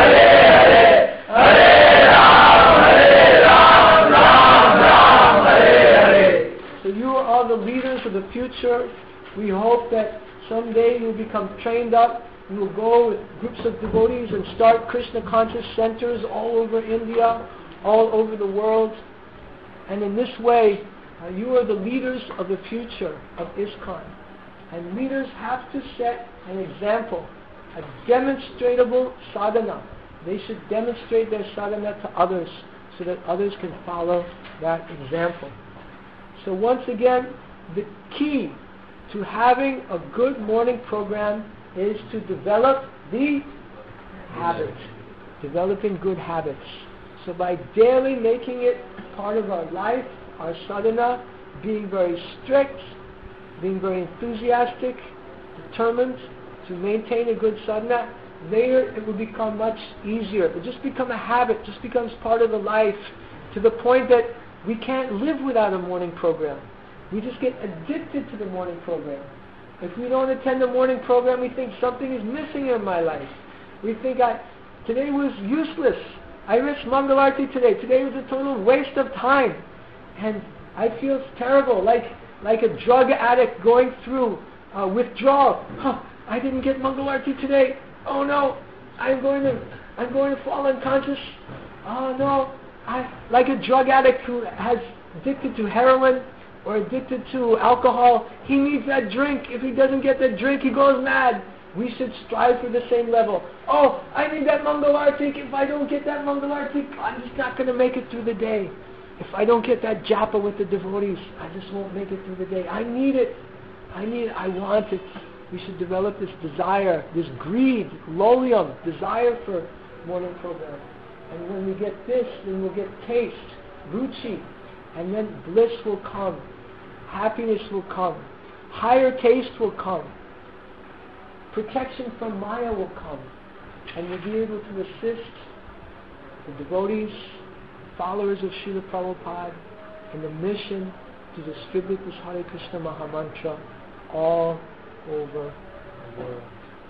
Hare Hare, Hare Ram, Hare Ram, Ram Ram, Hare Hare. So you are all the leaders of the future. We hope that someday you'll become trained up. You will go with groups of devotees and start Krishna conscious centers all over India, all over the world. And in this way, uh, you are the leaders of the future of ISKCON. And leaders have to set an example, a demonstrable sadhana. They should demonstrate their sadhana to others so that others can follow that example. So once again, the key to having a good morning program is to develop the habit, developing good habits. So by daily making it part of our life, our sadhana, being very strict, being very enthusiastic, determined to maintain a good sadhana, later it will become much easier. It will just become a habit, just becomes part of the life, to the point that we can't live without a morning program. We just get addicted to the morning program. If we don't attend the morning program, we think something is missing in my life. We think I, today was useless. I missed Mangalarti today. Today was a total waste of time. And I feel terrible, like like a drug addict going through uh, withdrawal. Huh, I didn't get Mangalarti today. Oh no, I'm going to I'm going to fall unconscious. Oh no, I like a drug addict who has addicted to heroin or addicted to alcohol. He needs that drink. If he doesn't get that drink, he goes mad. We should strive for the same level. Oh, I need that Mangalarti. If I don't get that Mangalarti, I'm just not going to make it through the day. If I don't get that japa with the devotees, I just won't make it through the day. I need it. I need, I want it. We should develop this desire, this greed, lolium, desire for morning program. And when we get this, then we'll get taste, ruchi, and then bliss will come, happiness will come, higher taste will come, protection from Maya will come, and we'll be able to assist the devotees, followers of Srila Prabhupada in the mission to distribute this Hare Krishna Mahamantra all over the world.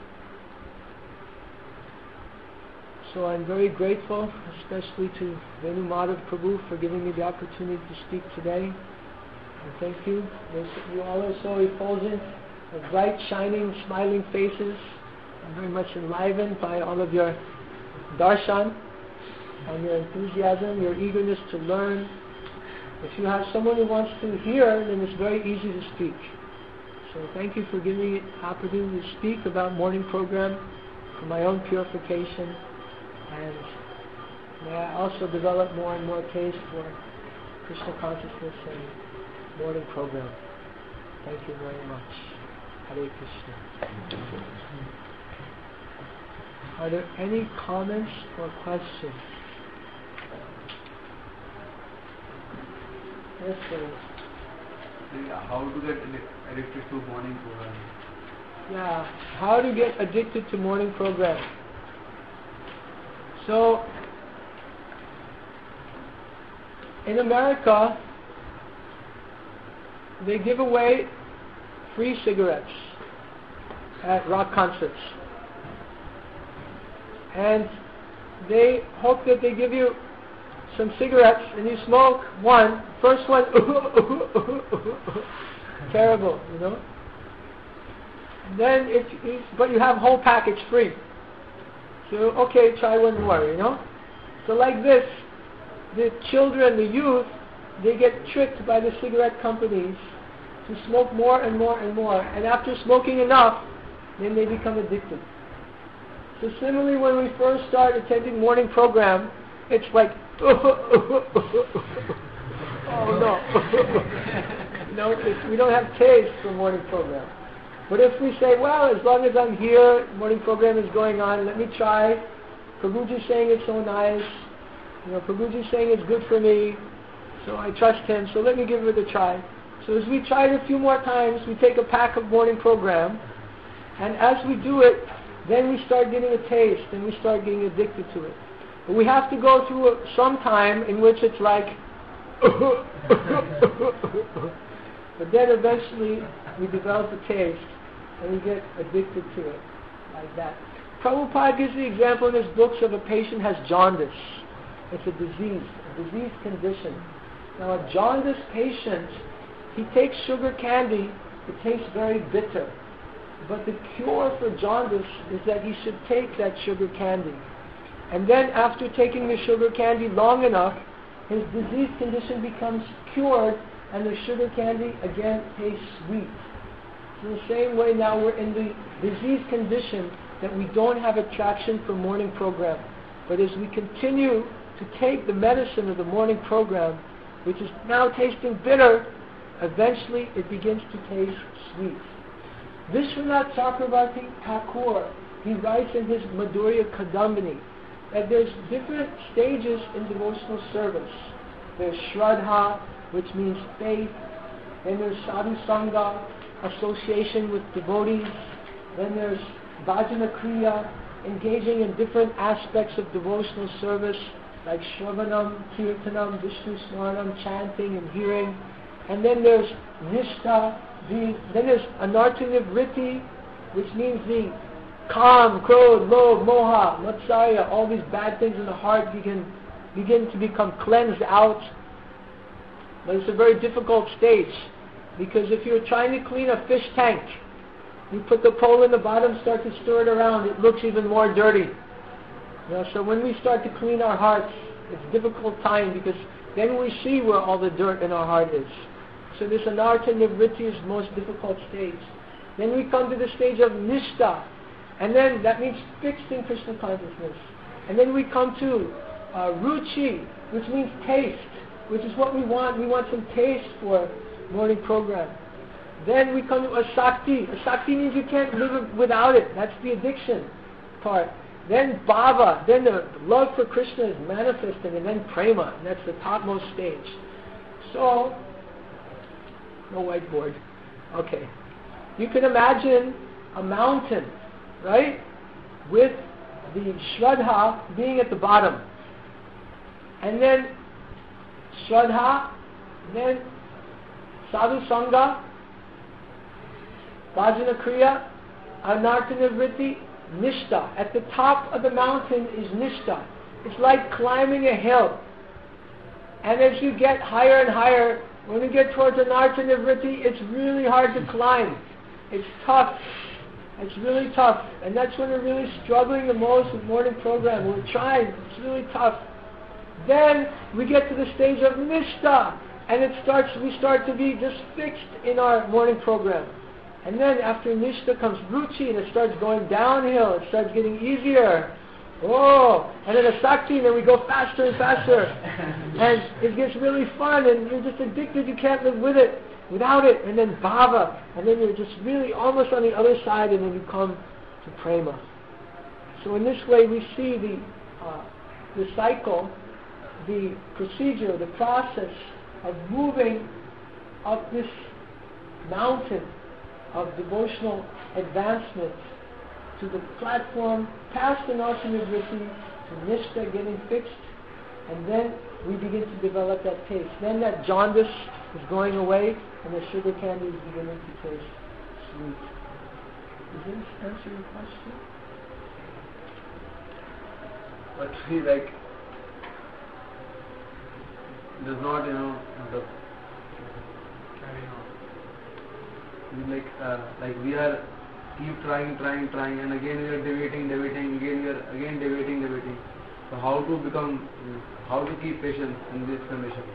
So I'm very grateful, especially to Venu Madhav Prabhu for giving me the opportunity to speak today. And thank you. You all are so effulgent, with bright, shining, smiling faces. I'm very much enlivened by all of your darshan and your enthusiasm, your eagerness to learn. If you have someone who wants to hear, then it's very easy to speak. So thank you for giving me the opportunity to speak about morning program for my own purification. And may I also develop more and more taste for Krishna consciousness and morning program. Thank you very much. Hare Krishna. Are there any comments or questions? Yes, sir. How to get addicted to morning program? Yeah, how to get addicted to morning program. So, in America, they give away free cigarettes at rock concerts. And they hope that they give you some cigarettes and you smoke one, first one, terrible, you know. And then, if, if, but you have whole package free. So, okay, try one more, you know. So like this, the children, the youth, they get tricked by the cigarette companies to smoke more and more and more. And after smoking enough, then they become addicted. So similarly, when we first start attending morning program, it's like, oh no. You know, it's, we don't have taste for morning program. But if we say, well, as long as I'm here, morning program is going on, let me try. Prabhuji's saying it's so nice. You know, Prabhuji's saying it's good for me, so I trust him, so let me give it a try. So as we try it a few more times, we take a pack of morning program, and as we do it, then we start getting a taste, and we start getting addicted to it. But we have to go through a, some time in which it's like, but then eventually we develop a taste, and we get addicted to it, like that. Prabhupada gives the example in his books of a patient has jaundice. It's a disease, a disease condition. Now a jaundice patient, he takes sugar candy, it tastes very bitter. But the cure for jaundice is that he should take that sugar candy. And then after taking the sugar candy long enough, his disease condition becomes cured and the sugar candy again tastes sweet. In the same way now we're in the disease condition that we don't have attraction for morning program. But as we continue to take the medicine of the morning program, which is now tasting bitter, eventually it begins to taste sweet. Vishwanath Chakravarti Thakur, he writes in his Madhurya Kadambini that there's different stages in devotional service. There's Shraddha, which means faith. Then there's Sadhu Sangha, association with devotees. Then there's Bhajana Kriya, engaging in different aspects of devotional service, like Shravanam, Kirtanam, Vishnu Smaranam, chanting and hearing. And then there's Nishtha, the, then there's Anartaniv Vritti, which means the Kam, Krodh, Lobh, Moha, Matsarya, all these bad things in the heart begin, begin to become cleansed out. But it's a very difficult stage, because if you're trying to clean a fish tank, you put the pole in the bottom, start to stir it around, it looks even more dirty. You know, so when we start to clean our hearts, it's a difficult time, because then we see where all the dirt in our heart is. So this Anartha Nivritti is the most difficult stage. Then we come to the stage of Nishtha, and then that means fixed in Krishna consciousness. And then we come to uh, Ruchi, which means taste, which is what we want. We want some taste for morning program. Then we come to asakti. Asakti means you can't live without it. That's the addiction part. Then bhava. Then the love for Krishna is manifesting, and then prema. And that's the topmost stage. So, no whiteboard. Okay. You can imagine a mountain, right? With the Shraddha being at the bottom. And then Shraddha, then Sadhu Sangha, Bhajana Kriya, Anartana Vritti, Nishta. At the top of the mountain is Nishta. It's like climbing a hill. And as you get higher and higher, when you get towards Anartana Vritti, it's really hard to climb. It's tough. It's really tough. And that's when we're really struggling the most with morning program. We're trying. It's really tough. Then we get to the stage of Nishta. And it starts, we start to be just fixed in our morning program. And then after Nishta comes Ruchi, and it starts going downhill. It starts getting easier. Oh, and then Asakti, and then we go faster and faster. And it gets really fun, and you're just addicted. You can't live with it, without it. And then Bhava, and then you're just really almost on the other side, and then you come to Prema. So in this way, we see the uh, the cycle, the procedure, the process of moving up this mountain of devotional advancement to the platform, past the Anartana Vritti, to Nishta getting fixed, and then we begin to develop that taste. Then that jaundice is going away, and the sugar candy is beginning to taste sweet. Does this answer your question? But see, like, does not, you know, the carry on. Like, uh, like we are keep trying, trying, trying, and again we are debating, debating, again we are again debating, debating. So how to become, how to keep patience in this condition?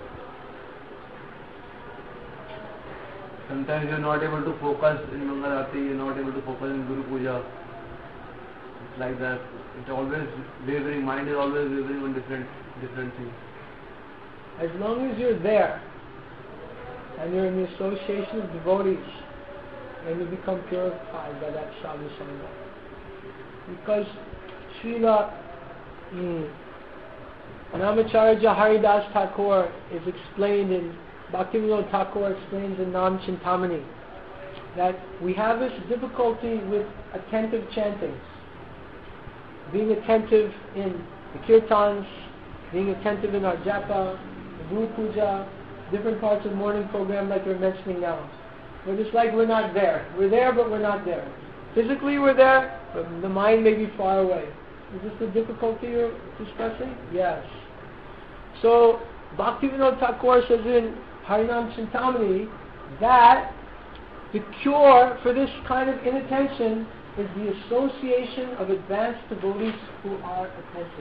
Sometimes you are not able to focus in Mangal Aarti, you are not able to focus in Guru Puja. It's like that. It's always wavering. Mind is always wavering on different different things. As long as you're there, and you're in the association of devotees, and you become purified by that sadhu sangha. Because Srila mm, Namacharya Haridas Thakur is explained in Bhaktivinoda Thakur explains in Nam Chintamani that we have this difficulty with attentive chanting, being attentive in the kirtans, being attentive in our japa, the Guru Puja, different parts of the morning program like we're mentioning now. We're just like we're not there. We're there, but we're not there. Physically we're there, but the mind may be far away. Is this the difficulty you're discussing? Yes. So, Bhaktivinoda Thakur says in Harinam Chintamani that the cure for this kind of inattention is the association of advanced devotees who are attentive.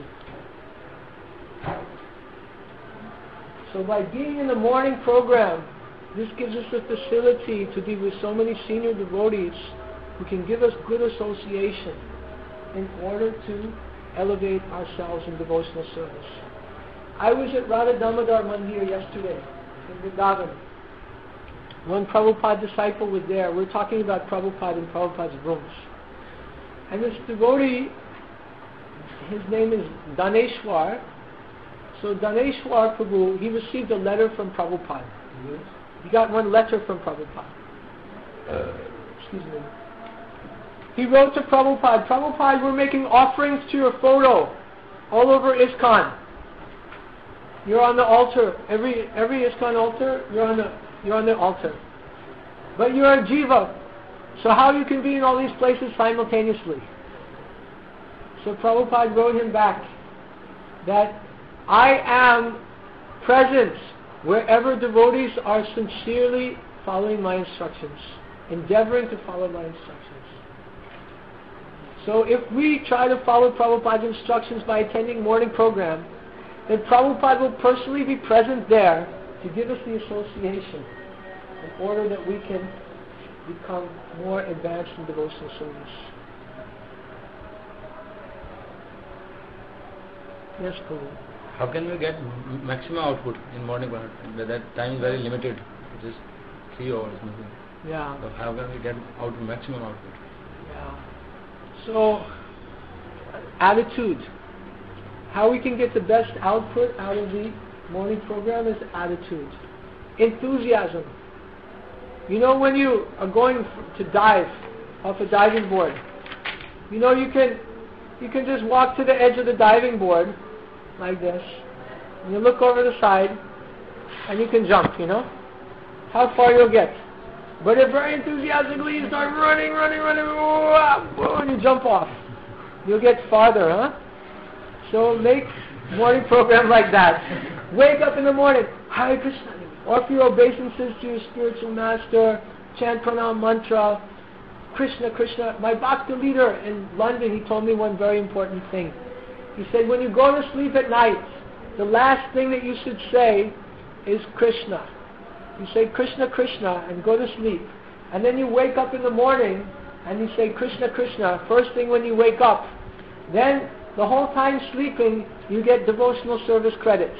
So by being in the morning program, this gives us the facility to be with so many senior devotees who can give us good association in order to elevate ourselves in devotional service. I was at Radha Damodar Mandir yesterday in Vrindavan. One Prabhupada disciple was there. We're talking about Prabhupada in Prabhupada's rooms. And this devotee, his name is Daneshwar. So Daneshwar Prabhu, he received a letter from Prabhupada. Yes. He got one letter from Prabhupada. Uh, Excuse me. He wrote to Prabhupada, Prabhupada, we're making offerings to your photo all over ISKCON. You're on the altar. Every every ISKCON altar, you're on the you're on the altar. But you're a jiva. So how you can be in all these places simultaneously? So Prabhupada wrote him back that I am present wherever devotees are sincerely following my instructions, endeavoring to follow my instructions. So if we try to follow Prabhupada's instructions by attending morning program, then Prabhupada will personally be present there to give us the association in order that we can become more advanced in devotional service. Yes, Prabhu. How can we get maximum output in morning? That time is very limited, just three hours. Maybe. Yeah. But how can we get out maximum output? Yeah. So, attitude. How we can get the best output out of the morning program is attitude. Enthusiasm. You know, when you are going to dive off a diving board, you know you can you can just walk to the edge of the diving board like this, and you look over the side, and you can jump, you know? How far you'll get. But if very enthusiastically you start running, running, running, and you jump off, you'll get farther, huh? So make morning program like that. Wake up in the morning, Hare Krishna. Offer your obeisances to your spiritual master, chant pranam mantra, Krishna, Krishna. My Bhakti leader in London, he told me one very important thing. He said, when you go to sleep at night, the last thing that you should say is Krishna. You say Krishna, Krishna, and go to sleep. And then you wake up in the morning, and you say Krishna, Krishna, first thing when you wake up. Then, the whole time sleeping, you get devotional service credit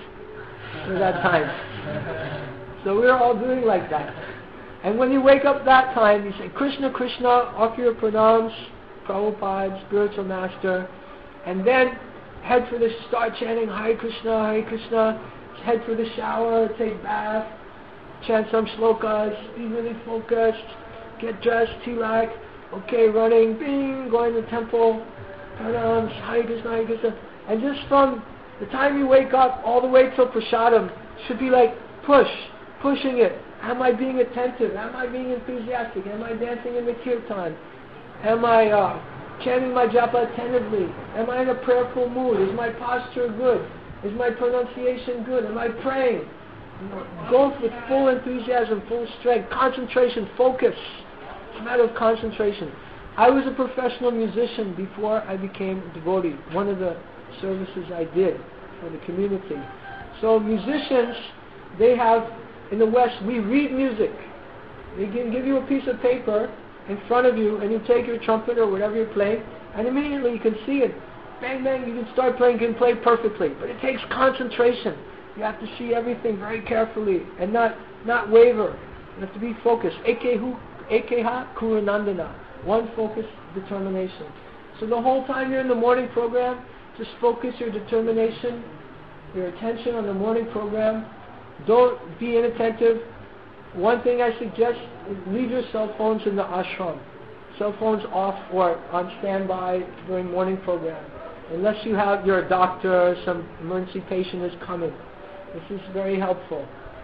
for that time. So we're all doing like that. And when you wake up that time, you say, Krishna, Krishna, offer your pranams, Prabhupada, spiritual master, and then head for the, start chanting Hare Krishna, Hare Krishna, head for the shower, take bath, chant some shlokas, be really focused, get dressed, tilak, okay, running, bing, going to the temple, pranams, Hare Krishna, Hare Krishna, and just from the time you wake up all the way till prasadam, should be like push, pushing it. Am I being attentive? Am I being enthusiastic? Am I dancing in the kirtan? Am I uh, chanting my japa attentively? Am I in a prayerful mood? Is my posture good? Is my pronunciation good? Am I praying? You know, go with full enthusiasm, full strength, concentration, focus. It's a matter of concentration. I was a professional musician before I became a devotee. One of the services I did for the community. So musicians, they have, in the West, we read music. They can give you a piece of paper in front of you, and you take your trumpet or whatever you're playing, and immediately you can see it. Bang, bang, you can start playing, you can play perfectly. But it takes concentration. You have to see everything very carefully and not, not waver. You have to be focused. Ekehu, ekeha kurunandana. One focus, determination. So the whole time you're in the morning program, just focus your determination, your attention on the morning program. Don't be inattentive. One thing I suggest is leave your cell phones in the ashram. Cell phones off or on standby during morning program. Unless you have, you're a doctor, some emergency patient is coming. This is very helpful.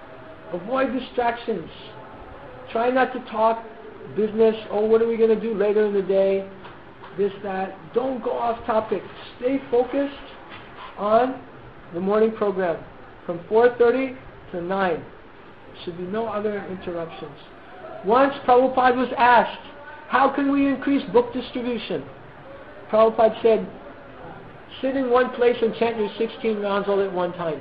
Avoid distractions. Try not to talk business, oh, what are we going to do later in the day, this, that. Don't go off topic. Stay focused on the morning program from four thirty to nine. There should be no other interruptions. Once Prabhupada was asked, how can we increase book distribution? Prabhupada said, sit in one place and chant your sixteen rounds all at one time.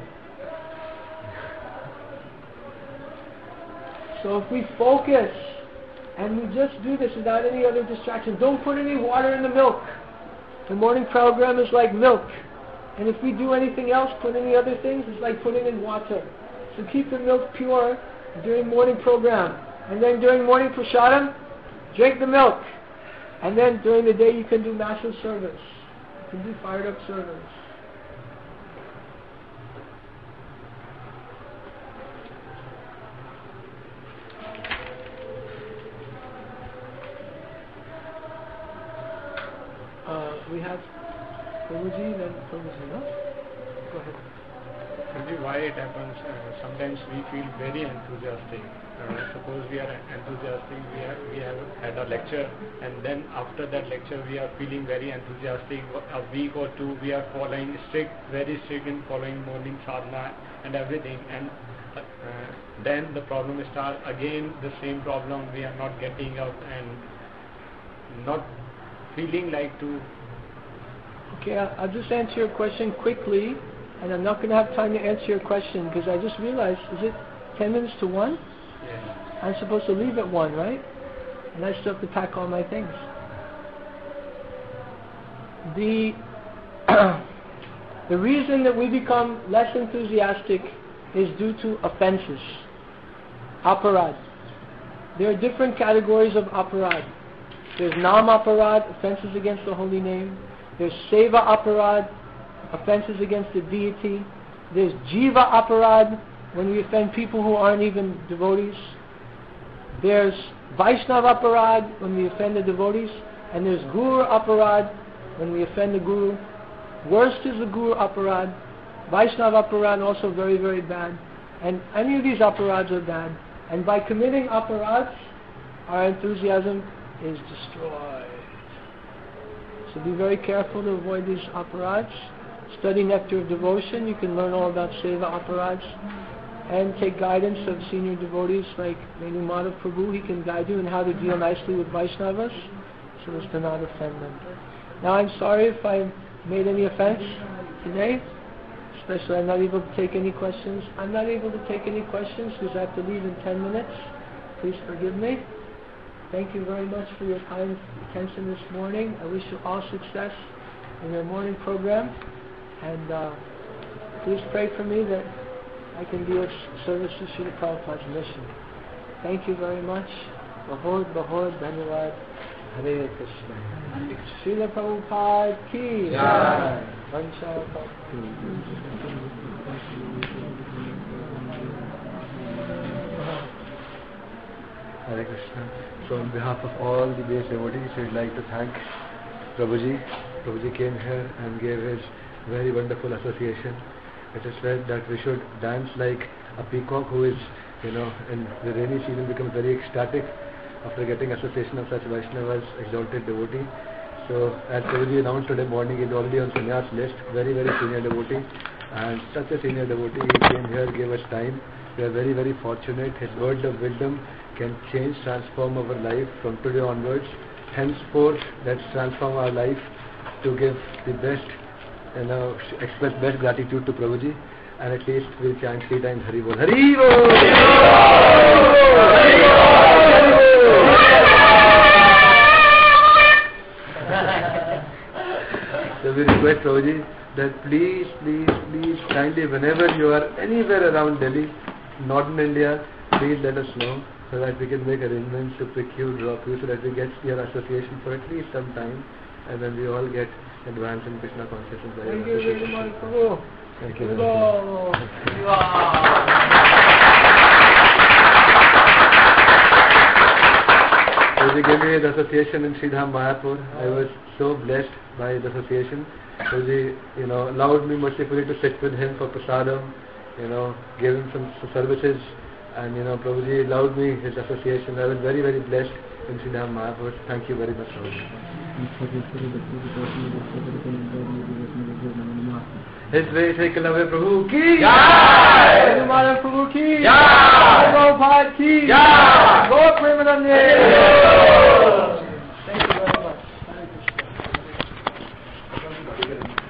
So if we focus and we just do this without any other distraction, don't put any water in the milk. The morning program is like milk. And if we do anything else, put any other things, it's like putting in water. So keep the milk pure during morning program. And then during morning prasadam, drink the milk. And then during the day you can do massive service. You can do fired up service. Uh, we have Prabhuji, then Prabhuji, no? Go ahead. Prabhuji, why it happens, uh, sometimes we feel very enthusiastic. Uh, suppose we are enthusiastic, we have, we have had a lecture, and then after that lecture we are feeling very enthusiastic. A week or two we are following strict, very strict in following morning sadhana and everything, and uh, then the problem starts again, the same problem. We are not getting up and not feeling like to. Okay, I'll just answer your question quickly, and I'm not going to have time to answer your question because I just realized, is it ten minutes to one? Yes. I'm supposed to leave at one, right? And I still have to pack all my things. The the reason that we become less enthusiastic is due to offenses, aparad. there are different categories of aparad. There's nam aparad, offenses against the holy name. There's seva aparad, offenses against the deity. There's jiva aparad, when we offend people who aren't even devotees. There's Vaishnava aparad, when we offend the devotees. And there's Guru aparad, when we offend the Guru. Worst is the Guru aparad. Vaishnava aparad also very, very bad. And any of these aparads are bad. And by committing aparads, our enthusiasm is destroyed. So be very careful to avoid these aparads. Study Nectar of Devotion. You can learn all about seva aparads. And take guidance of senior devotees like Venu Madhav Prabhu. He can guide you in how to deal nicely with Vaishnavas so as to not offend them. Now I'm sorry if I made any offense today. Especially I'm not able to take any questions. I'm not able to take any questions because I have to leave in ten minutes. Please forgive me. Thank you very much for your kind attention this morning. I wish you all success in your morning program. And uh, please pray for me that I can be of service to Srila Prabhupada's mission. Thank you very much. Bahod, bahod, dhanyavad. Hare Krishna. Srila Prabhupada ki jai. Vancha Hare Krishna. So on behalf of all the base devotees, we would like to thank Prabhuji. Prabhuji came here and gave his very wonderful association. It is said that we should dance like a peacock who is, you know, in the rainy season becomes very ecstatic after getting association of such Vaishnavas, exalted devotee. So as Prabhuji announced today morning, he is already on sannyas list, very very senior devotee, and such a senior devotee, he came here, gave us time. We are very very fortunate. His words of wisdom can change, transform our life from today onwards. Henceforth, let's transform our life to give the best, you know, express best gratitude to Prabhuji, and at least we'll chant three times Hari Bol. Hari Bol! Hari Bol! So we request Prabhuji that please, please, please, kindly, whenever you are anywhere around Delhi, Northern India, please let us know so that we can make arrangements to pick you, drop you, so that we get your association for at least some time, and then we all get advanced in Krishna consciousness by Thank your you very much, Prabhu. Thank you. Prabhuji gave me the association in Sridham Mayapur. I was so blessed by the association. Prabhuji, you know, allowed me mercifully to sit with him for prasadam, you know, gave him some services, and you know, Prabhuji allowed me his association. I was very, very blessed in Sridham Mayapur. Thank you very much, Prabhuji. His way, Eklavya Prabhu ki jai! Venu Madhav Prabhu ki jai! Prabhupada ki jai! Gaur Premanande! Thank you very much. Hare Krishna.